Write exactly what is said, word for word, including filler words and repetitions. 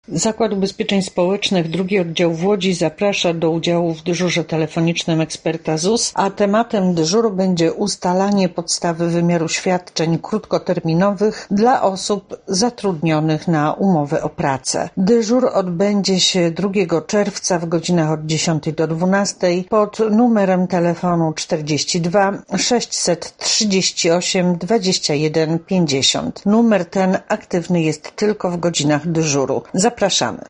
Zakład Ubezpieczeń Społecznych, drugi oddział w Łodzi zaprasza do udziału w dyżurze telefonicznym eksperta Z U S, a tematem dyżuru będzie ustalanie podstawy wymiaru świadczeń krótkoterminowych dla osób zatrudnionych na umowę o pracę. Dyżur odbędzie się drugiego czerwca w godzinach od dziesiątej do dwunastej pod numerem telefonu czterdzieści dwa sześćset trzydzieści osiem dwadzieścia jeden pięćdziesiąt. Numer ten aktywny jest tylko w godzinach dyżuru. Zapraszamy.